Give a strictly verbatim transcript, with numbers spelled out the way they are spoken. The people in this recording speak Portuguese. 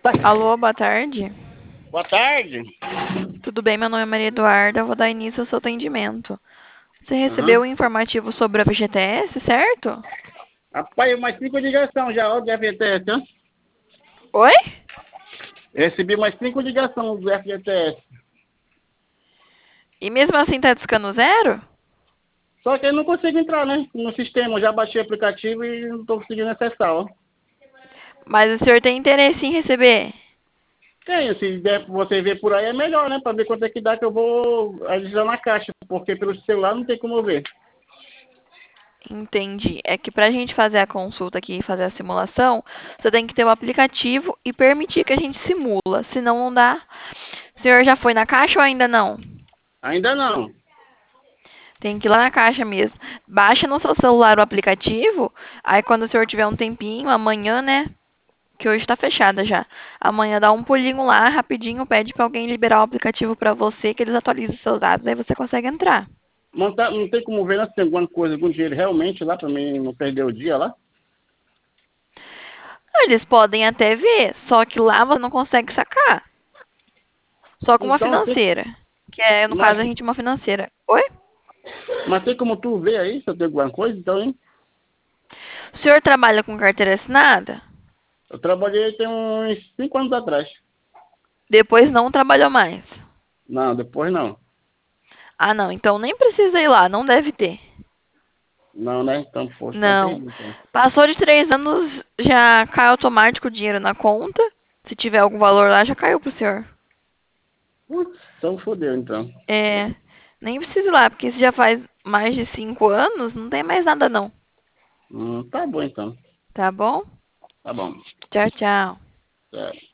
Alô, boa tarde. Boa tarde. Tudo bem? Meu nome é Maria Eduarda. Eu vou dar início ao seu atendimento. Você recebeu Aham. o informativo sobre a F G T S, certo? Rapaz, mais cinco ligações já, ó, do F G T S, hein? Oi? Recebi mais cinco ligações do F G T S. E mesmo assim tá discando zero? Só que eu não consigo entrar, né? No sistema, eu já baixei o aplicativo e não tô conseguindo acessar, ó. Mas o senhor tem interesse em receber? Tem, se der pra você ver por aí é melhor, né? Pra ver quanto é que dá que eu vou adicionar na caixa, porque pelo celular não tem como eu ver. Entendi. É que pra gente fazer a consulta aqui e fazer a simulação, você tem que ter o aplicativo e permitir que a gente simula. Senão não dá. O senhor já foi na caixa ou ainda não? Ainda não. Tem que ir lá na caixa mesmo. Baixa no seu celular o aplicativo. Aí quando o senhor tiver um tempinho, amanhã, né? Que hoje tá fechada já. Amanhã dá um pulinho lá, rapidinho, pede pra alguém liberar o aplicativo pra você, que eles atualizam os seus dados, aí você consegue entrar. Não, tá, não tem como ver, né, se tem alguma coisa, algum dinheiro realmente lá pra mim não perder o dia lá. Eles podem até ver, só que lá você não consegue sacar. Só com uma Então, tem, financeira. Que é, no mas, caso, a gente uma financeira. Oi? mas tem como tu ver aí se eu tenho alguma coisa, então, hein? O senhor trabalha com carteira assinada? Eu trabalhei tem uns cinco anos atrás. Depois não trabalhou mais. Não, depois não. Ah, não. Então nem precisa ir lá, não deve ter. Não, né? Então, poxa, então Não. perdi, então. Passou de três anos, já cai automático o dinheiro na conta. Se tiver algum valor lá, já caiu pro senhor. Putz, então fodeu, então. É, nem precisa ir lá, porque se já faz mais de cinco anos, não tem mais nada não. Hum, tá bom, então. Tá bom? Tá bom. Tchau, tchau. É.